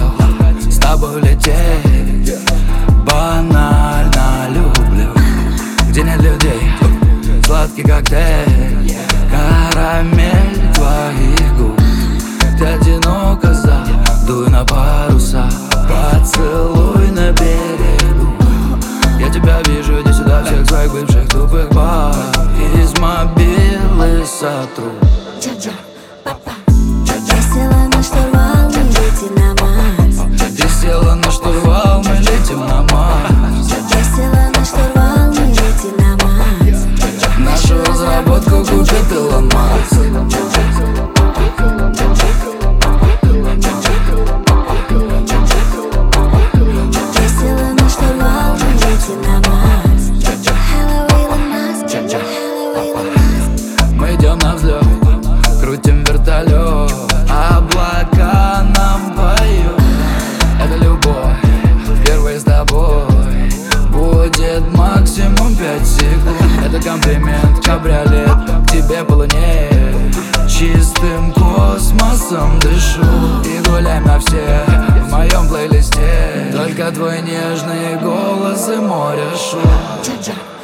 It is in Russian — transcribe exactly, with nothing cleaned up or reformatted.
с тобой лететь. Банально люблю, где нет людей, сладкий коктейль, карамель твоих губ. Ты одиноко задуй на паруса, поцелуй на берегу. Я тебя вижу, иди сюда, всех своих бывших тупых баб из мобилы сотру. Я села на штурвал, мы летим на Марс. Ты села на штурвал, мы летим на Марс. Я села на штурвал, мы летим на Марс. Нашу разработку купит Илон Маск. Я села на штурвал, мы летим на Марс. Hello, Elon Musk. Hello, Elon Musk. Мы идем на взлет, крутим вертолет, облака нам поют. Это любовь, впервые с тобой будет максимум пять секунд. Это комплимент, кабриолет, к тебе по луне. Чистым космосом дышу и гуляем на всех в моем плейлисте. Только твой нежный голос и море шум.